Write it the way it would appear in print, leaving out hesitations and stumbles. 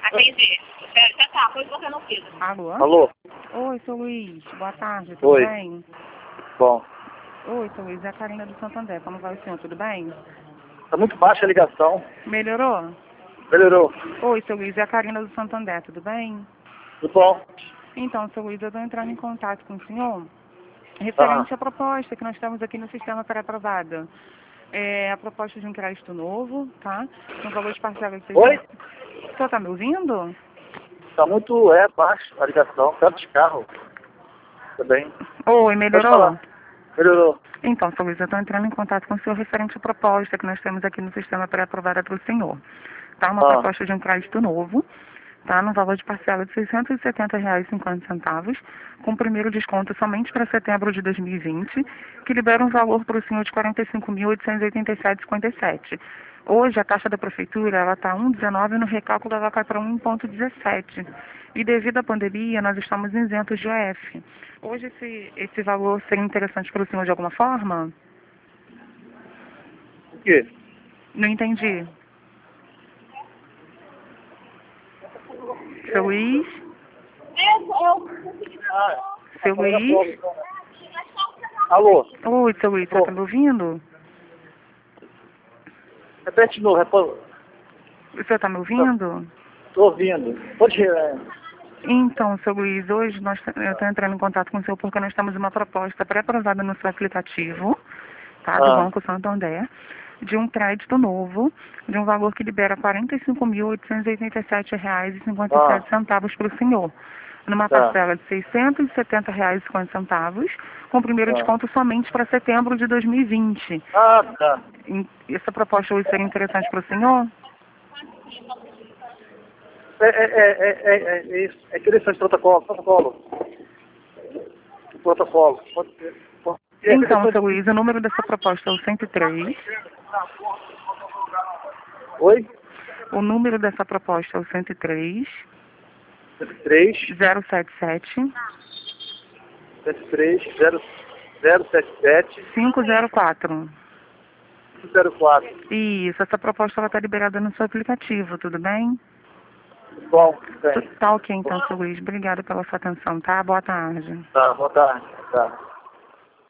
Atender. Tá, foi você não fez. Alô? Alô? Oi, seu Luiz. Boa tarde, tudo Oi. bem? Bom, Oi, seu Luiz. É a Karina do Santander. Como vai o senhor? Tudo bem? tá muito baixa a ligação. Melhorou? Melhorou. Oi, seu Luiz. É a Karina do Santander. Tudo bem? Tudo bom? Então, seu Luiz, eu estou entrando em contato com o senhor referente Ah. à proposta que nós temos aqui no sistema pré-aprovado. É a proposta de um crédito novo, tá? No valor de parcela de 600. Oi? O senhor está me ouvindo? Tá muito baixa a ligação. Tantos carros. Tá bem? Oi, Pode melhorou? falar. Melhorou. Então, seu Luiz, eu estou entrando em contato com o senhor referente à proposta que nós temos aqui no sistema pré-aprovada para o senhor. Tá? Uma proposta de um crédito novo, tá? No valor de parcela de R$ 670,50, com o primeiro desconto somente para setembro de 2020, que libera um valor para o senhor de R$ 45.887,57. Hoje, a taxa da prefeitura ela está 1,19 e no recálculo ela cai para 1,17. E devido à pandemia, nós estamos isentos de OF. Hoje, esse valor seria interessante para o senhor de alguma forma? O quê? Não entendi. Seu Luiz? Seu Luiz? Alô? Oi, seu Luiz, você está me ouvindo? Repete de novo. O senhor está me ouvindo? Tô ouvindo. Pode Então, seu Luiz, hoje eu estou entrando em contato com o senhor porque nós temos uma proposta pré-aprovada no seu aplicativo, tá, do Banco Santander, de um crédito novo, de um valor que libera R$ 45.887,57 para o senhor, numa parcela de R$ 670,50, com o primeiro desconto somente para setembro de 2020. tá. Essa proposta hoje seria interessante para o senhor? É isso. É interessante o protocolo. Protocolo. Pode ser. Então, seu Luiz, o número dessa proposta é o 103. Oi? O número dessa proposta é o 103. 103. 077. 103. 077. 504. 504. Isso, essa proposta está liberada no seu aplicativo, tudo bem? Bom, bem. Tá ok então, seu Luiz. Obrigada pela sua atenção, tá? Boa tarde. Tá, boa tarde. Tá.